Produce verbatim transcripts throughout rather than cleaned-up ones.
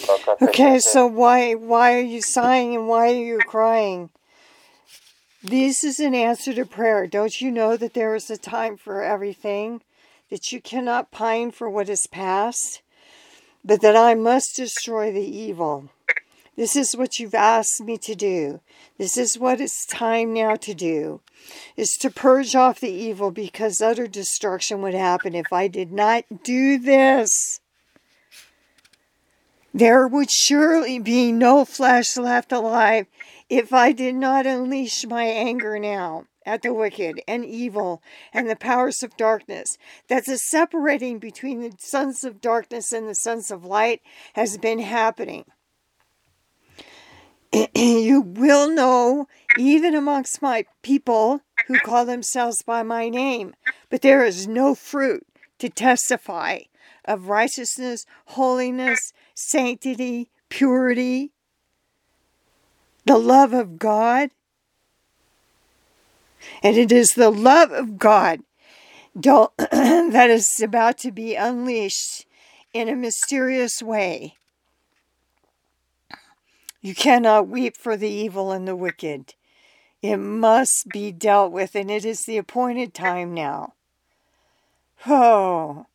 Okay, so why why are you sighing and why are you crying? This is an answer to prayer. Don't you know that there is a time for everything? That you cannot pine for what is past, but that I must destroy the evil. This is what you've asked me to do. This is what it's time now to do, is to purge off the evil, because utter destruction would happen if I did not do this. There would surely be no flesh left alive if I did not unleash my anger now at the wicked and evil and the powers of darkness. That's a separating between the sons of darkness and the sons of light has been happening. You will know, even amongst my people who call themselves by my name, but there is no fruit to testify of righteousness, holiness, sanctity, purity, the love of God. And it is the love of God that is about to be unleashed in a mysterious way. You cannot weep for the evil and the wicked. It must be dealt with, and it is the appointed time now. Oh.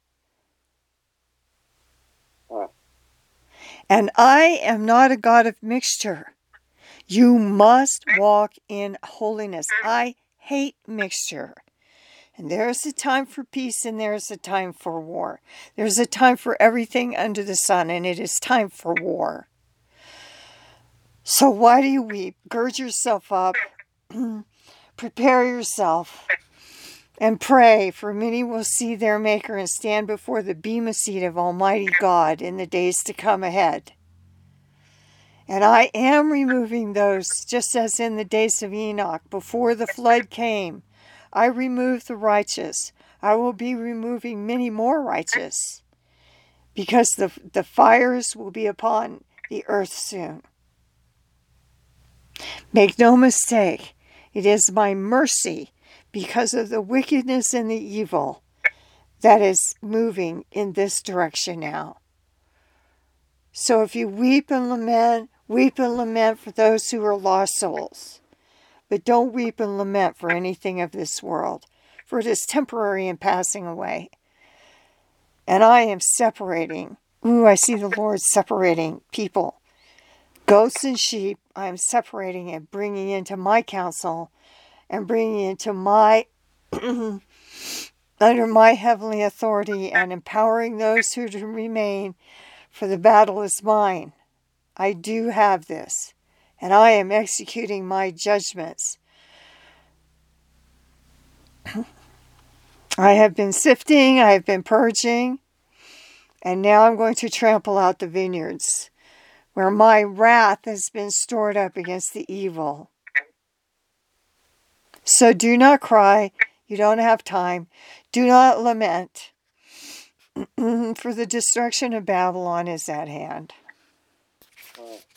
And I am not a God of mixture. You must walk in holiness. I hate mixture. And there is a time for peace and there is a time for war. There's a time for everything under the sun, and it is time for war. So why do you weep? Gird yourself up. Prepare yourself. And pray, for many will see their Maker and stand before the bema seat of Almighty God in the days to come ahead. And I am removing those, just as in the days of Enoch, before the flood came. I removed the righteous. I will be removing many more righteous, because the, the fires will be upon the earth soon. Make no mistake, it is my mercy, because of the wickedness and the evil, that is moving in this direction now. So if you weep and lament, weep and lament for those who are lost souls. But don't weep and lament for anything of this world, for it is temporary and passing away. And I am separating. Ooh, I see the Lord separating people. Goats and sheep, I am separating and bringing into my counsel and bringing into my, under my heavenly authority, and empowering those who to remain, for the battle is mine. I do have this, and I am executing my judgments. I have been sifting, I have been purging, and now I'm going to trample out the vineyards, where my wrath has been stored up against the evil. So do not cry, you don't have time. Do not lament, for the destruction of Babylon is at hand.